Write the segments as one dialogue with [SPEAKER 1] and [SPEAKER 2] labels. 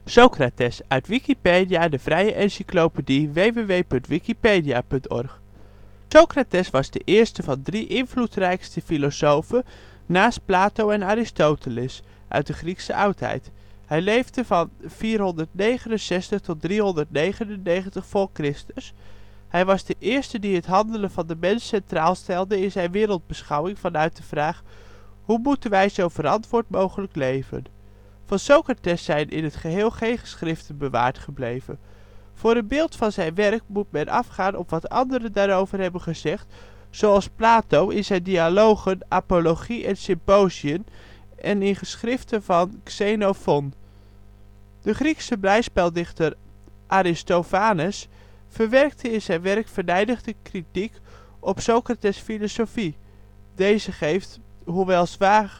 [SPEAKER 1] Socrates, uit Wikipedia, de vrije encyclopedie. www.wikipedia.org. Socrates was de eerste van 3 invloedrijkste filosofen naast Plato en Aristoteles uit de Griekse oudheid. Hij leefde van 469 tot 399 voor Christus. Hij was de eerste die het handelen van de mens centraal stelde in zijn wereldbeschouwing vanuit de vraag: hoe moeten wij zo verantwoord mogelijk leven? Van Socrates zijn in het geheel geen geschriften bewaard gebleven. Voor een beeld van zijn werk moet men afgaan op wat anderen daarover hebben gezegd, zoals Plato in zijn dialogen Apologie en Symposion en in geschriften van Xenophon. De Griekse blijspeldichter Aristophanes verwerkte in zijn werk venijnige kritiek op Socrates' filosofie. Deze geeft, hoewel zwaar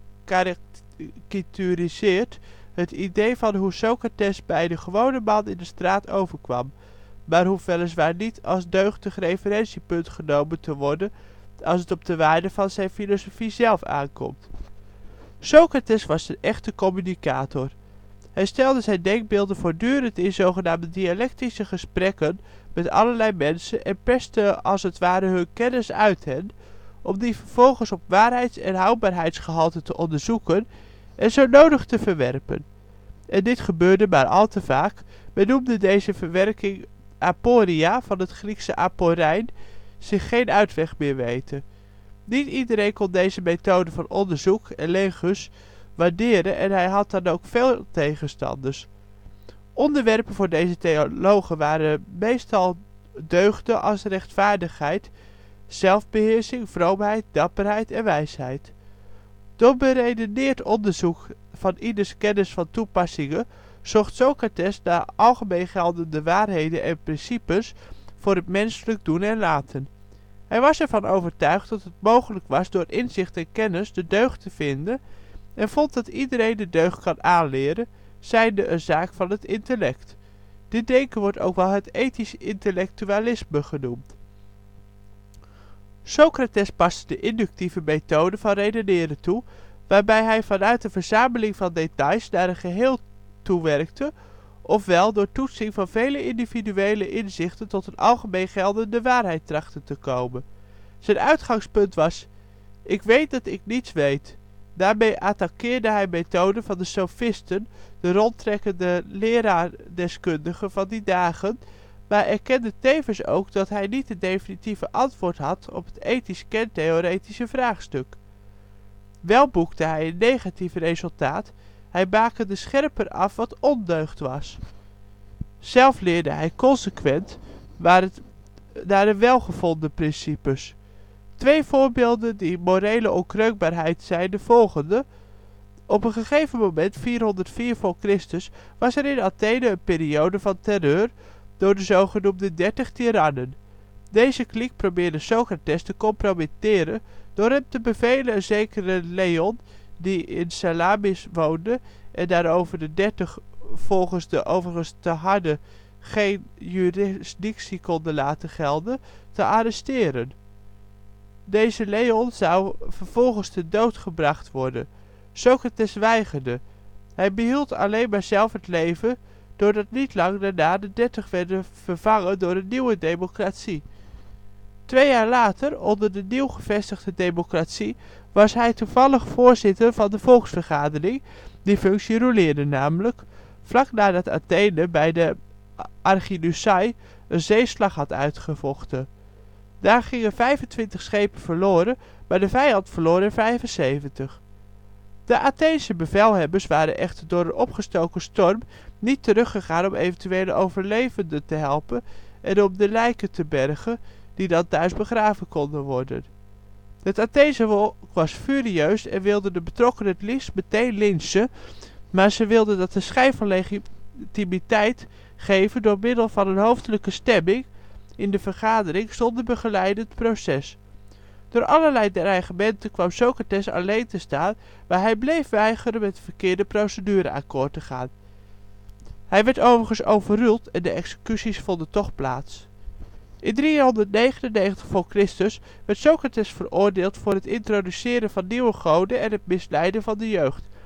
[SPEAKER 1] gekarikaturiseerd, het idee van hoe Socrates bij de gewone man in de straat overkwam, maar hoeft weliswaar niet als deugdig referentiepunt genomen te worden als het op de waarde van zijn filosofie zelf aankomt. Socrates was een echte communicator. Hij stelde zijn denkbeelden voortdurend in zogenaamde dialectische gesprekken met allerlei mensen en perste als het ware hun kennis uit hen, om die vervolgens op waarheids- en houdbaarheidsgehalte te onderzoeken en zo nodig te verwerpen. En dit gebeurde maar al te vaak. Men noemde deze verwerking aporia, van het Griekse aporein, zich geen uitweg meer weten. Niet iedereen kon deze methode van onderzoek, elegus, waarderen en hij had dan ook veel tegenstanders. Onderwerpen voor deze theologen waren meestal deugden als rechtvaardigheid, zelfbeheersing, vroomheid, dapperheid en wijsheid. Door beredeneerd onderzoek van ieders kennis van toepassingen zocht Socrates naar algemeen geldende waarheden en principes voor het menselijk doen en laten. Hij was ervan overtuigd dat het mogelijk was door inzicht en kennis de deugd te vinden en vond dat iedereen de deugd kan aanleren, zijnde een zaak van het intellect. Dit denken wordt ook wel het ethisch intellectualisme genoemd. Socrates paste de inductieve methode van redeneren toe, waarbij hij vanuit een verzameling van details naar een geheel toewerkte, ofwel door toetsing van vele individuele inzichten tot een algemeen geldende waarheid trachtte te komen. Zijn uitgangspunt was: ik weet dat ik niets weet. Daarmee attaqueerde hij methoden van de sofisten, de rondtrekkende leraardeskundigen van die dagen, maar erkende tevens ook dat hij niet het definitieve antwoord had op het ethisch-kentheoretische vraagstuk. Wel boekte hij een negatief resultaat: hij bakende scherper af wat ondeugd was. Zelf leerde hij consequent naar de welgevonden principes. 2 voorbeelden die morele onkreukbaarheid zijn de volgende. Op een gegeven moment, 404 voor Christus, was er in Athene een periode van terreur door de zogenoemde 30 tirannen. Deze kliek probeerde Socrates te compromitteren door hem te bevelen een zekere Leon, die in Salamis woonde en daarover de 30 volgens de overigens te harde geen jurisdictie konden laten gelden, te arresteren. Deze Leon zou vervolgens ter dood gebracht worden. Socrates weigerde. Hij behield alleen maar zelf het leven, doordat niet lang daarna de 30 werden vervangen door een nieuwe democratie. 2 jaar later, onder de nieuw gevestigde democratie, was hij toevallig voorzitter van de volksvergadering, die functie roleerde namelijk, vlak nadat Athene bij de Arginusai een zeeslag had uitgevochten. Daar gingen 25 schepen verloren, maar de vijand verloor er 75. De Atheense bevelhebbers waren echter door een opgestoken storm niet teruggegaan om eventuele overlevenden te helpen en om de lijken te bergen, die dan thuis begraven konden worden. Het Atheense volk was furieus en wilde de betrokkenen het liefst meteen lynchen, maar ze wilden dat de schijn van legitimiteit geven door middel van een hoofdelijke stemming in de vergadering zonder begeleidend proces. Door allerlei dreigementen kwam Socrates alleen te staan, maar hij bleef weigeren met de verkeerde procedure akkoord te gaan. Hij werd overigens overruled en de executies vonden toch plaats. In 399 voor Christus werd Socrates veroordeeld voor het introduceren van nieuwe goden en het misleiden van de jeugd.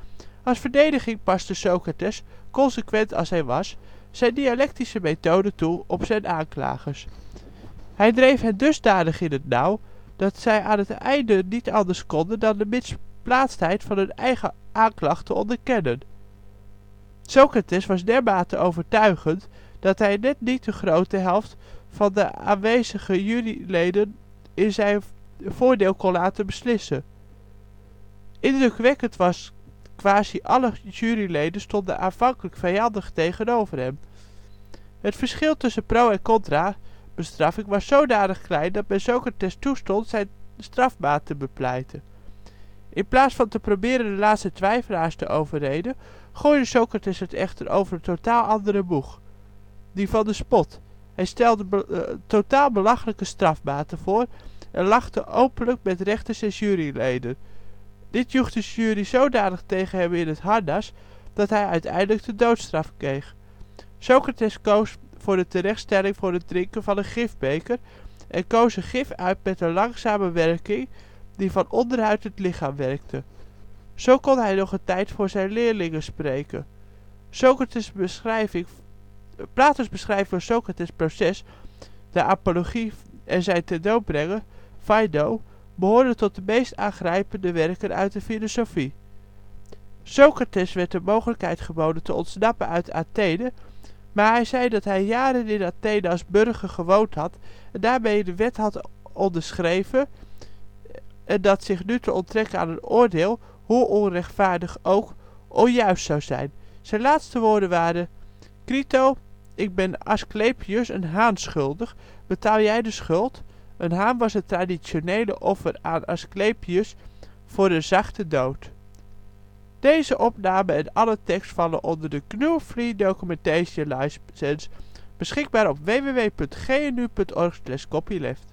[SPEAKER 1] Als verdediging paste Socrates, consequent als hij was, zijn dialectische methode toe op zijn aanklagers. Hij dreef hen dusdanig in het nauw, dat zij aan het einde niet anders konden dan de misplaatstheid van hun eigen aanklacht te onderkennen. Socrates was dermate overtuigend, dat hij net niet de grote helft van de aanwezige juryleden in zijn voordeel kon laten beslissen. Indrukwekkend was, quasi alle juryleden stonden aanvankelijk vijandig tegenover hem. Het verschil tussen pro en contra bestraffing was zodanig klein dat men Socrates toestond zijn strafmaat te bepleiten. In plaats van te proberen de laatste twijfelaars te overreden, gooide Socrates het echter over een totaal andere boeg: die van de spot. Hij stelde totaal belachelijke strafmaten voor en lachte openlijk met rechters en juryleden. Dit joeg de jury zodanig tegen hem in het harnas, dat hij uiteindelijk de doodstraf kreeg. Socrates koos voor de terechtstelling voor het drinken van een gifbeker en koos een gif uit met een langzame werking die van onderuit het lichaam werkte. Zo kon hij nog een tijd voor zijn leerlingen spreken. Platons beschrijving van Socrates' proces, de apologie en zijn ten dood brengen, Phaedo, behoren tot de meest aangrijpende werken uit de filosofie. Socrates werd de mogelijkheid geboden te ontsnappen uit Athene, maar hij zei dat hij jaren in Athene als burger gewoond had en daarmee de wet had onderschreven en dat zich nu te onttrekken aan een oordeel, hoe onrechtvaardig ook, onjuist zou zijn. Zijn laatste woorden waren: Crito, ik ben Asclepius een haan schuldig, betaal jij de schuld? Een haan was het traditionele offer aan Asclepius voor een zachte dood. Deze opname en alle tekst vallen onder de GNU Free Documentation License, beschikbaar op www.gnu.org/copyleft.